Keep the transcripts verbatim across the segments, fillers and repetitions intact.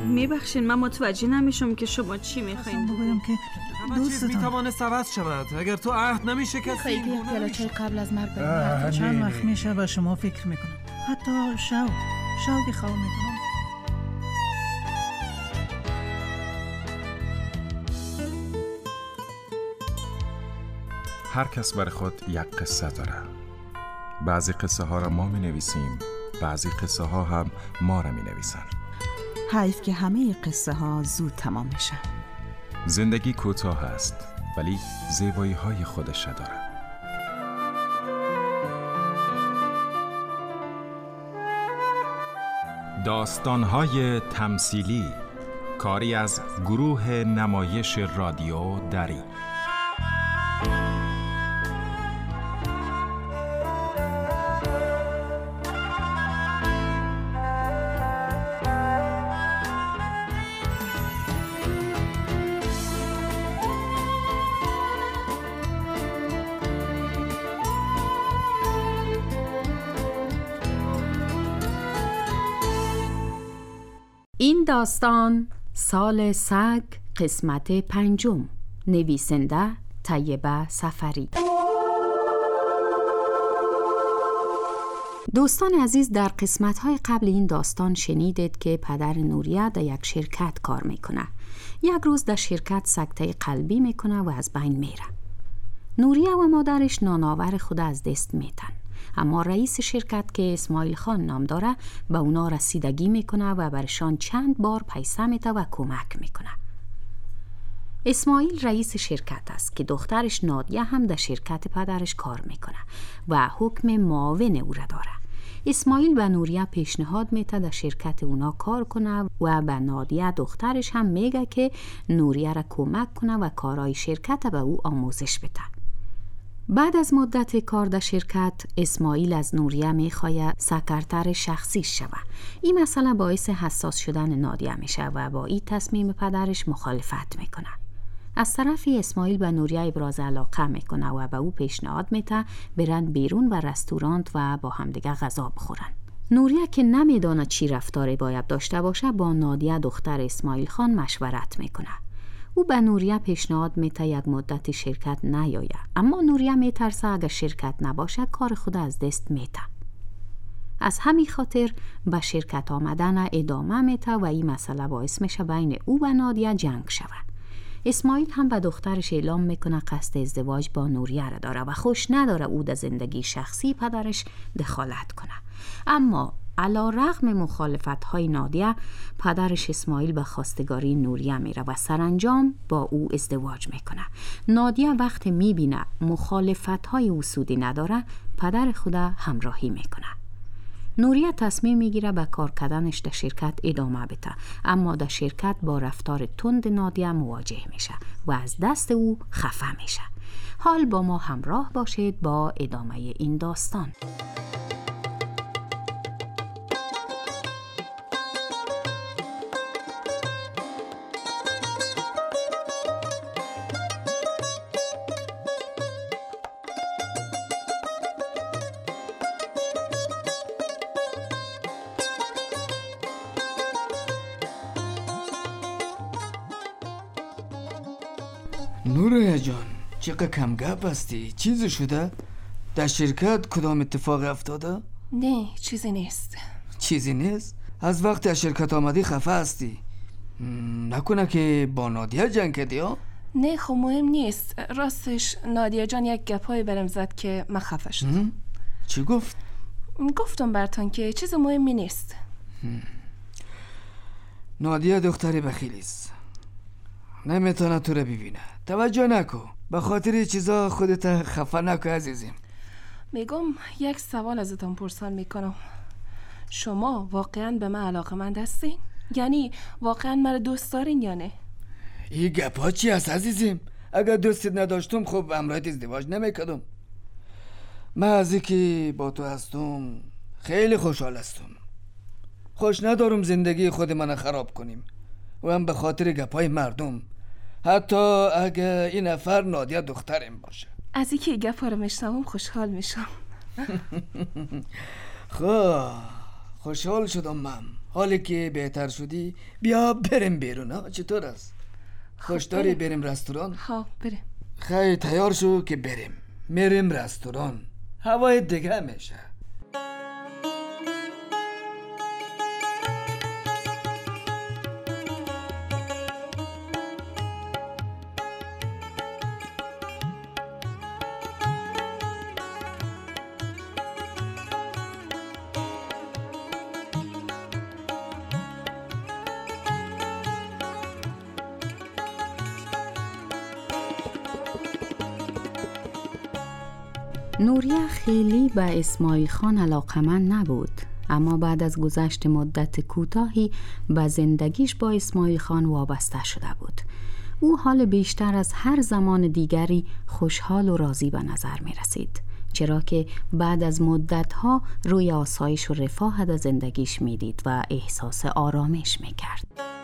میبخشین من متوجه نمیشم که شما چی میخواین بگویم که دوستتان میتوانه عوض شود اگر تو عهد نمیشه کسی خیلی که پیاله چای قبل از مرگ بریم. چند وقت میشه به شما فکر میکنم، حتی شو شوقی خواه میکنم. هر کس برای خود یک قصه داره. بعضی قصه ها را ما می نویسیم، بعضی قصه ها هم ما را می نویسن. حیف که همه قصه ها زود تمام میشن. زندگی کوتاه است ولی زیبایی های خودش داره. داستان های تمثیلی، کاری از گروه نمایش رادیو دری. این داستان سال سگ قسمت پنجم، نویسنده طیبه سفری. دوستان عزیز، در قسمت‌های قبل این داستان شنیدید که پدر نوریه در یک شرکت کار میکنه. یک روز در شرکت سکته قلبی میکنه و از بین میره. نوریه و مادرش نانآور خود از دست میتن. اما رئیس شرکت که اسماعیل خان نام داره به اونا رسیدگی میکنه و برشان چند بار پیسه میده و کمک میکنه. اسماعیل رئیس شرکت است که دخترش نادیه هم در شرکت پدرش کار میکنه و حکم معاون او را داره. اسماعیل به نوریه پیشنهاد میده در شرکت اونا کار کنه و به نادیه دخترش هم میگه که نوریه را کمک کنه و کارهای شرکت به او آموزش بده. بعد از مدت کار در شرکت، اسماعیل از نوریه میخواه سکرتر شخصی شوه. این مسئله باعث حساس شدن نادیه میشه و با این تصمیم پدرش مخالفت میکنه. از طرفی اسماعیل به نوریه ابراز علاقه میکنه و به او پیشنهاد میده برن بیرون و رستورانت و با همدیگه غذا بخورن. نوریه که نمیدونه چی رفتاری باید داشته باشه با نادیه دختر اسماعیل خان مشورت میکنه. او به نوریه پیشنهاد میته یک مدت شرکت نیاید، اما نوریه میترسه اگر شرکت نباشه کار خود از دست میته. از همین خاطر به شرکت آمدن ادامه میته و این مسئله باعث میشه بین او و نادیه جنگ شود. اسماعیل هم به دخترش اعلام میکنه قصد ازدواج با نوریه را داره و خوش نداره او در زندگی شخصی پدرش دخالت کنه. اما علی رغم مخالفت های نادیه، پدرش اسماعیل به خواستگاری نوریه میره و سرانجام با او ازدواج میکنه. نادیه وقت میبینه مخالفت های او سودی نداره، پدر خدا همراهی میکنه. نوریه تصمیم میگیره به کار کردنش در شرکت ادامه بده، اما در شرکت با رفتار تند نادیه مواجه میشه و از دست او خفه میشه. حال با ما همراه باشید با ادامه این داستان. نوریه جان، چقدر کم گپ هستی؟ چیزی شده؟ در شرکت کدام اتفاق افتاده؟ نه، چیزی نیست. چیزی نیست؟ از وقتی از شرکت آمدی خفه هستی؟ نکنه که با نادیه جنگ کردی ها؟ نه خب مهم نیست. راستش نادیه جان یک گپای برم زد که من خفه شدم. چی گفت؟ گفتم برتان که چیز مهمی نیست. نادیه دختری بخیلیست، نمیتونه تو رو ببینه. توجه نکو، به خاطر چیزا خودت خفه نکو عزیزیم. میگم یک سوال ازتان پرسان میکنم، شما واقعا به من علاقه‌مند هستین؟ یعنی واقعا مرا دوست دارین یا نه؟ این گپا چی هست عزیزیم؟ اگر دوستت نداشتم خب امرایت ازدواج نمیکردم. من از اینکه با تو هستم خیلی خوشحال هستم. خوش ندارم زندگی خود من خراب کنیم و هم به خاطر گپای مردم، حتی اگه این نفر نادیه دخترم باشه. از اینکه گپا رو میشنوم خوشحال میشم. خب خوشحال شدم من. حالی که بهتر شدی بیا بریم بیرون. ها چطور است؟ خوش داری بریم رستوران؟ ها بریم. خیلی تیار شو که بریم. میریم رستوران. هوای دیگه میشه. نوریه خیلی به اسماعیل خان علاقمند نبود، اما بعد از گذشت مدت کوتاهی به زندگیش با اسماعیل خان وابسته شده بود. او حال بیشتر از هر زمان دیگری خوشحال و راضی به نظر می رسید، چرا که بعد از مدتها روی آسایش و رفاه در زندگیش می دید و احساس آرامش می کرد.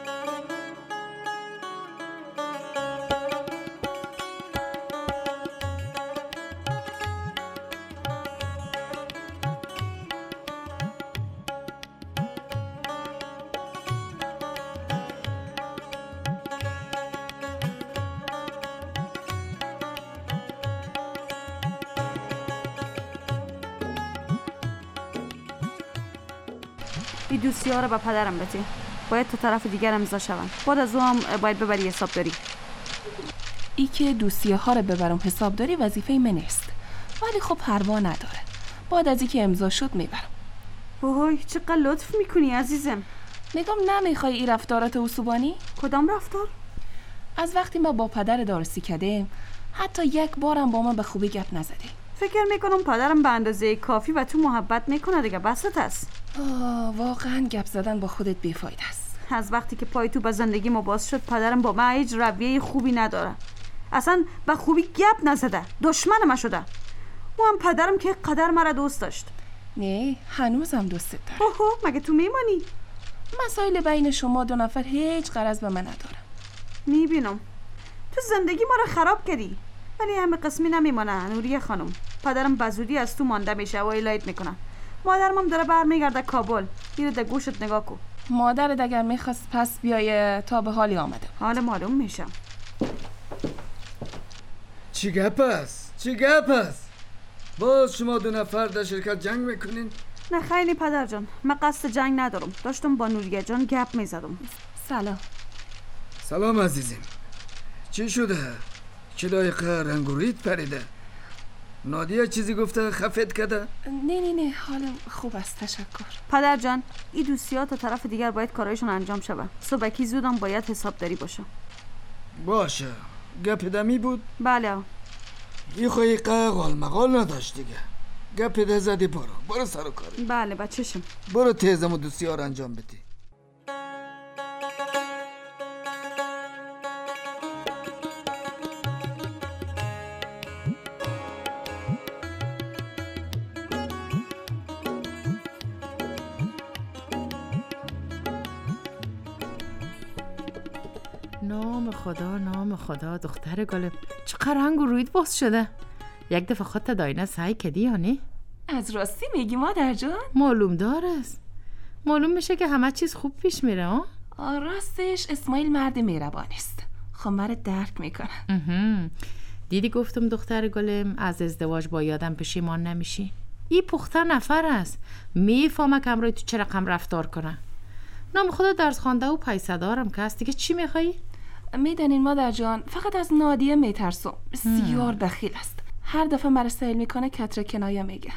این دوستی ها رو به پدرم بده. باید تا طرف دیگر امضا شوند. بعد از او هم باید ببری حساب داری. ای که دوستی ها رو ببرم حساب داری وظیفه من نیست، ولی خب پروا نداره. بعد از اینکه امضا شد میبرم. وای چقدر لطف میکنی عزیزم. نگم نمیخوای این رفتارات اسوبانی؟ کدام رفتار؟ از وقتی ما با پدر دارسی کردیم حتی یک بارم با من به خوبی گپ نزدی. فکر میکنم پدرم به اندازه کافی و تو محبت میکنه دیگه، بسط است. آه واقعا گپ زدن با خودت بیفاید است. از وقتی که پای تو به زندگی ما باز شد پدرم با من هیچ رویه خوبی نداره. اصلا به خوبی گپ نزده، دشمن ما شده. او هم پدرم که قدر مرا دوست داشت. نه هنوزم دوستت دارم. اوه مگه تو میمانی؟ مسائل بین شما دو نفر هیچ غرض به من نداره. میبینم تو زندگی ما رو خراب کردی، ولی همه قسمی نمیمانه نوریه خانم. پدرم بزودی از تو مانده میشه و الهیت میکنه. مادرم هم داره برمیگرده کابل. میره در گوشت نگاه کن. مادرت اگر میخواست پس بیایه تا به حالی آمده. حالا معلوم میشم. چی گپ است؟ چی گپ است؟ باز شما دو نفر در شرکت جنگ میکنین؟ نه خیلی پدر جان، من قصد جنگ ندارم. داشتم با نوریه جان گپ میزدم. سلام. سلام عزیزم. چی شده؟ چلایقه رنگ و ریت پریده؟ نادیه چیزی گفته خفت کرده؟ نه نه نه حالم خوب است تشکر. پدر جان این دوستیات تا طرف دیگر باید کارایشون انجام شود. صبحکی زودم باید حسابداری باشه. باشه. گپ دمی بود؟ بله. این خواهی قال مقال نداشت دیگه. گپ ده زدی برو. برو سر و کاری. بله بچه‌شم. برو تیزم و دوستی ها رو انجام بدی. نام خدا نام خدا دختر گلم چقدر رنگ و رویت باز شده. یک دفعه خودت داینه سعی کردی یا نه؟ از راستی میگی مادر جان؟ معلوم دارست. معلوم میشه که همه چیز خوب پیش میره. ها راستش اسماعیل مرد مهربان است. خب مرا درک میکنه. دیدی گفتم دختر گلم از ازدواج با یادم پشیمان نمیشی. این پخته نفر است، میفهمه که امروز تو چه رقم رفتار کنه. نام خدا درس خوانده و پیسه دارم که هست دیگه چی میخوایی؟ میدونین مادر جان فقط از نادیه میترسم. بسیار دخیل است. هر دفعه مرا سیل میکنه کتره کنایه میگه.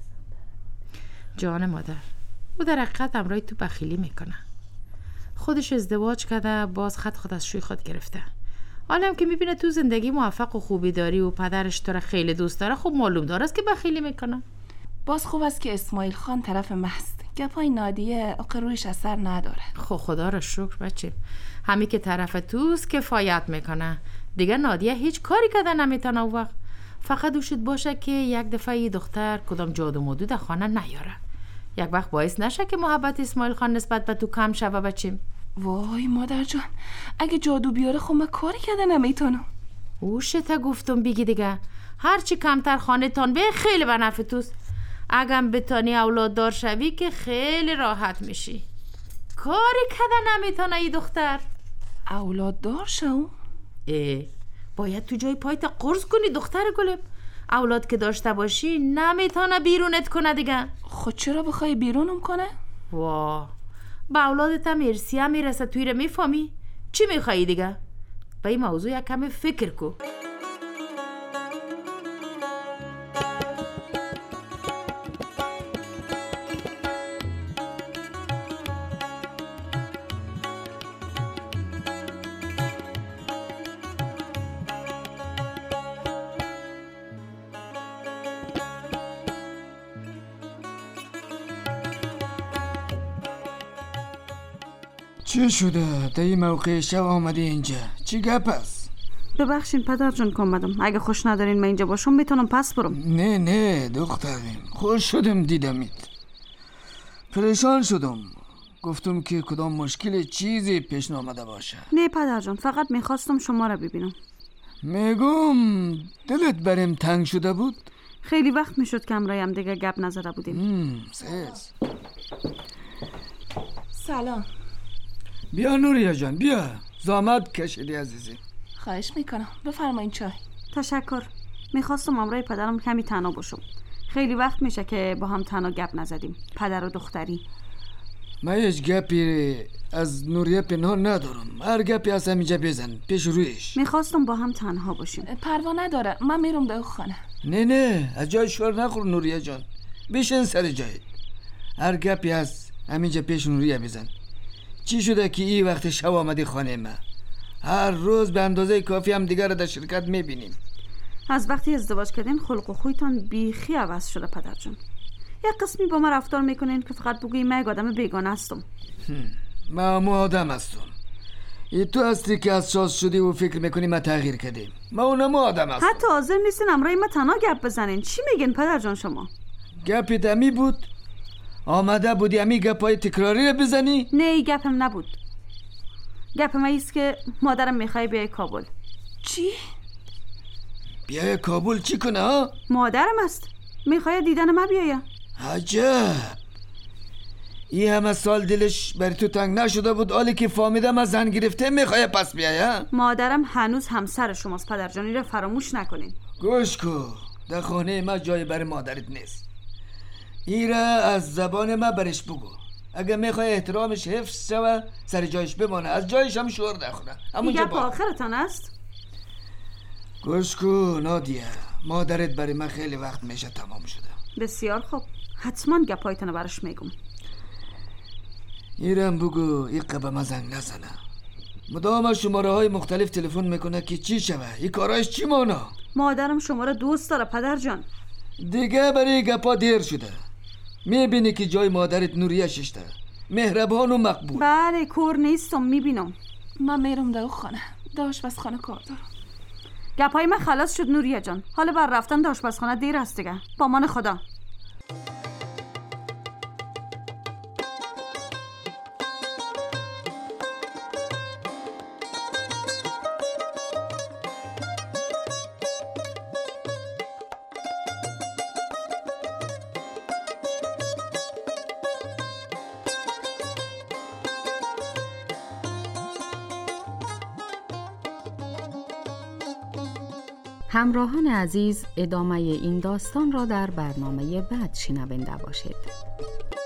جان مادر او در حقیقت امروز تو بخیلی میکنه. خودش ازدواج کرده باز خط خود از شوی خود گرفته. حالا هم که میبینه تو زندگی موفق و خوبی داری و پدرش تو را خیلی دوست داره خب معلوم داره است که بخیلی میکنه. باز خوب است که اسماعیل خان طرف مست. گپای نادیه آقا رویش اثر نداره. خب خدا را شکر بچه. همی که طرف توست کفایت میکنه. دیگه نادیه هیچ کاری کرده نمیتونه او وقت. فقط دوشت باشه که یک دفعه یه دختر کدام جادو مودو در خانه نیاره. یک وقت باعث نشه که محبت اسماعیل خان نسبت به تو کم شوه بچیم. وای مادر جان اگه جادو بیاره خب من کاری کرده نمیتونم. اوشتا گفتم بگی دیگه. هرچی کمتر خانه تان به خیلی به نفع توست. اگم بتانی اولاد دار شوی که خیلی راحت میشی. کاری کده نمیتونه ای دختر. اولاد دار شو؟ ای باید تو جای پایت قرض کنی دختر گلم. اولاد که داشته باشی نمیتونه بیرونت کنه دیگه. خود چرا بخوای بیرونم کنه؟ وا با اولادت هم ارسیه میرسه توی رو میفهمی؟ چی میخوایی دیگه؟ با این موضوع یک کمی فکر کو. چی شده؟ در این موقع شب آمده اینجا؟ چی گپ است؟ ببخشین پدر جان که اومدم. اگه خوش ندارین من اینجا باشم میتونم پس برم. نه نه دخترم، خوش شدم دیدمت. پریشان شدم، گفتم که کدام مشکل چیزی پیش نامده باشه. نه پدر جان، فقط میخواستم شما را ببینم. میگم دلت بریم تنگ شده بود؟ خیلی وقت میشد که امرایم دیگه گپ نزده بودیم. سیز سلام. بیا نوریا جان بیا، زحمت کشیدی عزیزی. خواهش میکنم بفرمایین چای. تشکر. میخواستم امرای پدرم کمی تنها باشم. خیلی وقت میشه که با هم تنها گپ نزدیم، پدر و دختری. من هیچ گپی از نوریه پنهان ندارم. هر گپی از همینجا بزن پیش رویش. میخواستم با هم تنها باشیم. پروا نداره، من میرم به خانه. نه نه از جای شور نخور نوریه جان، بشین سر جای. هر گپی از همینجا پیش نوریه بزن. چی شده که این وقت شب آمدی خانه ما؟ هر روز به اندازه کافی هم دیگر رو در شرکت میبینیم. از وقتی ازدواج کردین خلق و خویتان بیخی عوض شده پدر جان. یک قسمی با ما رفتار میکنین که فقط بگویی من یک آدم بیگانه هستم. من همون آدم هستم. ای تو هستی که از شاز شدی و فکر میکنی ما تغییر کردیم. من اونم آدم هستم. حتی حاضر نیستین امرای ما تنها گپ بزنین. چی میگین پدر جان شما؟ گپی دمی بود؟ آمده بودی امی گپای تکراری رو بزنی؟ نه ای گپم نبود. گپ ما ایست که مادرم میخوای بیای کابل. چی؟ بیای کابل چی کنه ها؟ مادرم است. میخوای دیدن ما بیایه. عجب. این همه سال دلش بر تو تنگ نشده بود، حالی که فهمیدم از زن گرفته میخوای پس بیای؟ مادرم هنوز همسر شماست پدر جانی رو فراموش نکنین. گوش کو، در خانه ما جای برای مادرت نیست. ایره از زبان ما برش بگو. اگه میخوای احترامش حفظ شوه سر جایش بمانه، از جایش هم شور نخوره. دیگه با آخرتان است. گوش کو نادیه، مادرت برای من خیلی وقت میشه تمام شده. بسیار خوب، حتما گپایتان برش میگم. ایرم بگو این قبه ما زنگ نزنه. مدام شماره های مختلف تلفن میکنه که چی شوه، این کارایش چی مانه؟ مادرم شماره دوست داره پدر جان. دیگه برای گپا دیر شده. میبینی که جای مادرت نوریه ششته، مهربان و مقبول. بله کور نیستم میبینم. من میرم در خانه، در آشپزخانه کار دارم. گپای من خلاص شد نوریه جان. حالا بر رفتن در آشپزخانه دیر است دیگه. با امان خدا. همراهان عزیز، ادامه این داستان را در برنامه بعد شنونده باشید.